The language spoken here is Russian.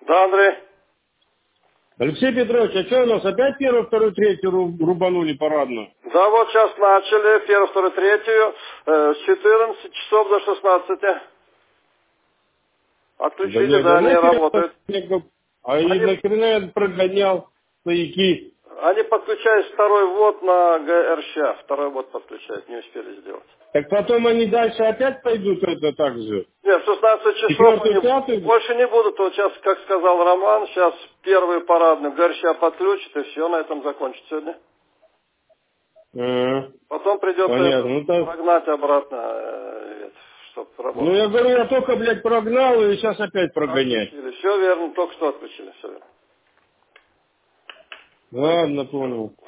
Да, Андрей. Алексей Петрович, а что у нас опять первую, вторую, третью рубанули парадно? Да, вот сейчас начали, первую, вторую, третью, с 14 часов до 16. Да Отключили, нет, да, да они нахер, работают. а и Они, нахрена я прогонял стояки? они подключают второй ввод на ГРЩ, второй ввод подключают, не успели сделать. Так потом они дальше опять пойдут это так же? Нет, в 16 часов Четвертую, они пятую? больше не будут. Вот сейчас, как сказал Роман, сейчас первый парадный ГРЩ подключит, и все, на этом закончится сегодня. Потом придется Понятно. это Ну, так, прогнать обратно, чтобы ну работать. я говорю, я только, блядь, прогнал и сейчас опять прогонять. Отключили. Все верно, только что отключили, все верно. Ладно, Все. понял.